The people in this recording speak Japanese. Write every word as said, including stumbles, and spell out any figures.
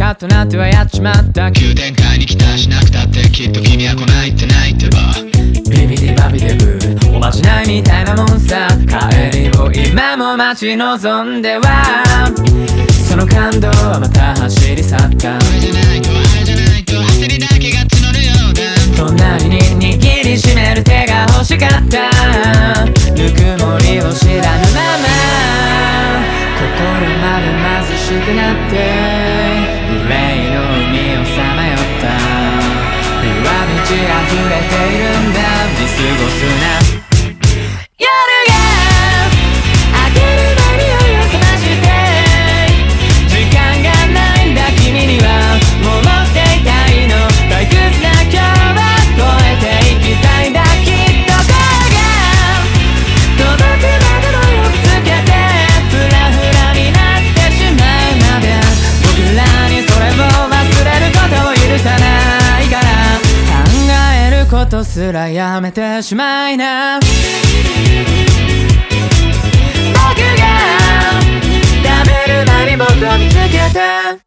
カッとなってはやっちまった。 急展開に期待しなくたってきっと君は来ないってないってば。 ビビディバビデブーおまじないみたいなもんさ。帰りを今も待ち望んではその感動はまた走り去った。 これじゃないとあれじゃないと焦りだけが募るようだ。 隣に握りしめる手が欲しかった。ぬくもりを知らぬまま心まで貧しくなって憂いの海をさまよった。夜は満ち溢れているんだ。見過ごすな夜が明ける前に酔いを覚まして時間がないんだ君には戻っていたいの。退屈な今日は越えていきたいんだ。きっと声が届くまでもよくつけてフラフラになってしまうまで僕らにそれを忘れることを許さないから考えることすらやめてしまいな。僕が食べる前に僕を見つけて